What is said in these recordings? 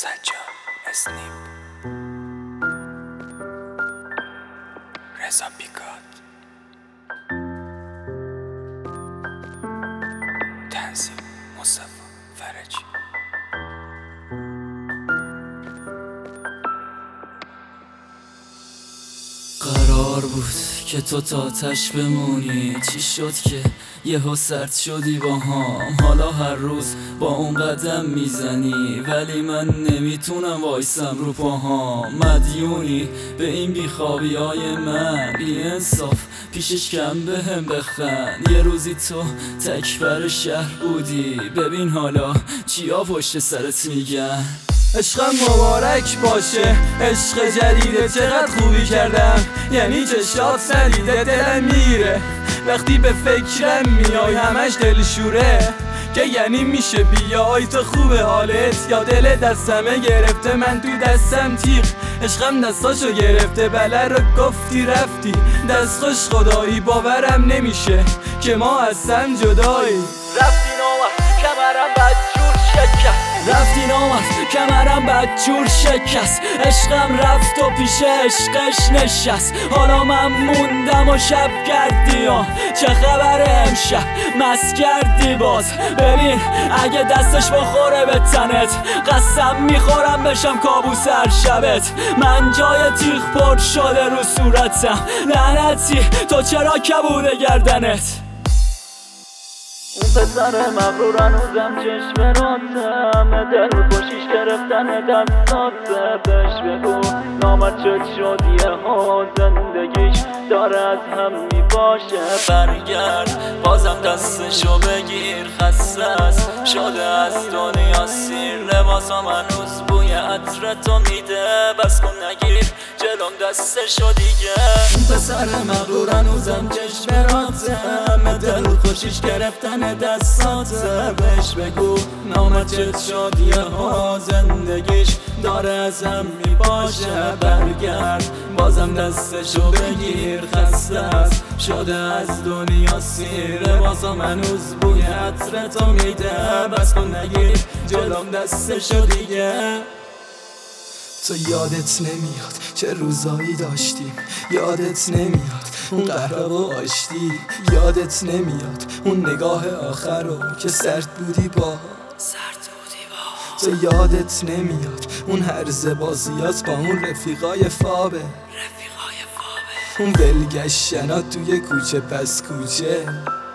سجاد اسنیپ رضا بیگاد تنظیم مصطفی فرجی. قرار بود که تو تا تش بمونی، چی شد که یهو سرد شدی با هم؟ حالا هر روز با اون قدم میزنی، ولی من نمیتونم وایسم رو پاهام. مدیونی به این بیخوابی های من، بی انصاف پیشش کم بهم بخند. یه روزی تو تکبر شهر بودی، ببین حالا چیا پشت سرت میگن. عشقم مبارک باشه، عشق جدیده چقدر خوبی کردم، یعنی چشات ندیده دلم میره وقتی به فکرم میای، همش دلشوره که یعنی میشه بیای تو خوبه حالت، یا دل دستمه گرفته من تو دستم تیغ. عشقم دستاشو گرفته بله رو گفتی رفتی، دست خوش خدایی باورم نمیشه که ما از هم جدایی. رفتین آمد کمرم بدجور شکست، رفتین آمد کمرم بدجور شکست. عشقم رفت و پیش عشقش نشست، حالا من موندم و شب کردی. چه خبره امشب مست کردی باز؟ ببین اگه دستش بخوره به تنت، قسم میخورم بشم کابوس هر شبت. من جای تیغ پر شده رو صورتم، لعنتی تو چرا کبوده گردنت؟ اون پسر مغرور هنوزم چشمراتم، دل خوشیش گرفتن دستاته. بهش بگو نامت چت شد یهو زندگیش داره از هم میباشه. برگرد بازم دستشو بگیر، خسته است شده از دنیا سیر. لباسام هنوز بوی عطر تو میده، بس کن نگیر جلوم دستشو دیگه. اون پسر مغرور هنوزم چشمراتم، دل خوشیش گرفتن دستاته. بهش بگو نامت چت شد یهو زندگیش داره از هم میباشه. برگرد بازم دستشو بگیر، خسته است شده از دنیا سیر. بازم هنوز بوی عطر تو میده، بس کن نگیر جلوم دستشو دیگه. تو یادت نمیاد چه روزایی داشتیم، یادت نمیاد اون قهرب و آشتی، یادت نمیاد اون نگاه آخر رو که سرد بودی با تو، یادت نمیاد اون هرز بازیات با اون رفیقای فابه، اون ولگشتنات توی کوچه پس کوچه،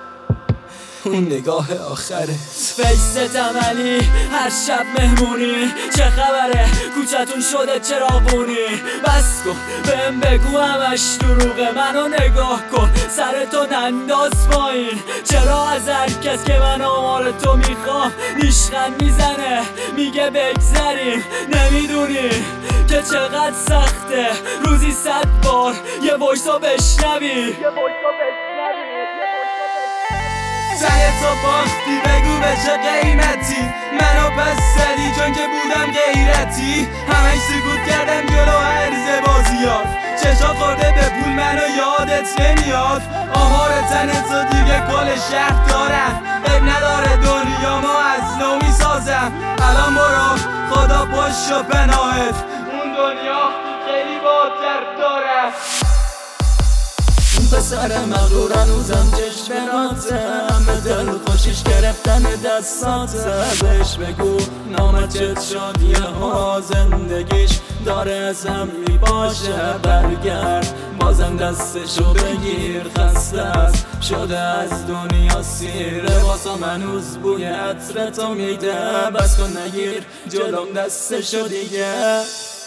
اون نگاه آخره. فیست عملی هر شب مهمونی، چه خبره کوچتون شده چراغونی؟ بس کن بهم بگو همش دروغه، منو نگاه کن سرتو ننداز پایین. چرا از هر کس که من آمار تو میخوام نیشخند میزنه میگه بگذریم؟ نمیدونی که چقدر سخته روزی 100 بار یه وایسو بشنوی. ته تو باختی بگو به چه قیمتی، منو پس زدی چون که بودم غیرتی. همش سکوت کردم جلو عرض بازیات، چشات خورده به پول منو یادت نمیاد. آمار تن تو دیگه کل شهر دارم، عیب نداره دنیا ما از نو میسازم. الان برو خدا پشت و پناهت، اون دنیا خیلی باتر داره. پسر مغرور هنوزم چشمراتم، دل خوشیش گرفتن دستاته. بهش بگو نامت چت شد یهو زندگیش داره از هم میباشه. برگرد بازم دستشو بگیر، خسته است شده از دنیا سیر. بازم هنوز بوی عطر تو میده، بس کن نگیر جلوم دستشو دیگه.